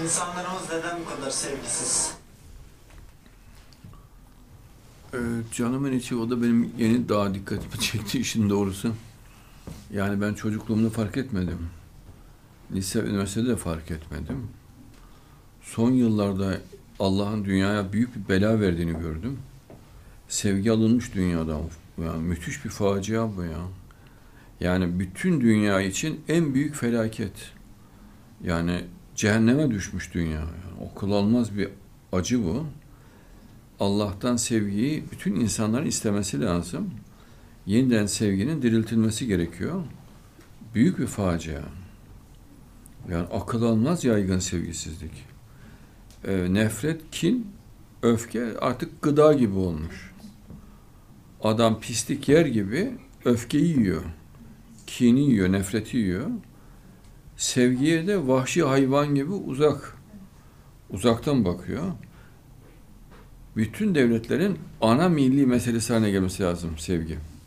İnsanlarımız neden bu kadar sevgisiz? Canımın içi, o da benim yeni daha dikkatimi çekti işin doğrusu. Yani ben çocukluğumda fark etmedim. Lise, üniversitede de fark etmedim. Son yıllarda Allah'ın dünyaya büyük bir bela verdiğini gördüm. Sevgi alınmış dünyadan. Yani müthiş bir facia bu ya. Yani bütün dünya için en büyük felaket. Yani cehenneme düşmüş dünya. Yani akıl almaz bir acı bu. Allah'tan sevgiyi bütün insanların istemesi lazım. Yeniden sevginin diriltilmesi gerekiyor. Büyük bir facia. Yani akıl almaz yaygın sevgisizlik. Nefret, kin, öfke artık gıda gibi olmuş. Adam pislik yer gibi öfkeyi yiyor. Kini yiyor, nefreti yiyor. Sevgiye de vahşi hayvan gibi uzaktan bakıyor. Bütün devletlerin ana milli meselesi haline gelmesi lazım sevgi.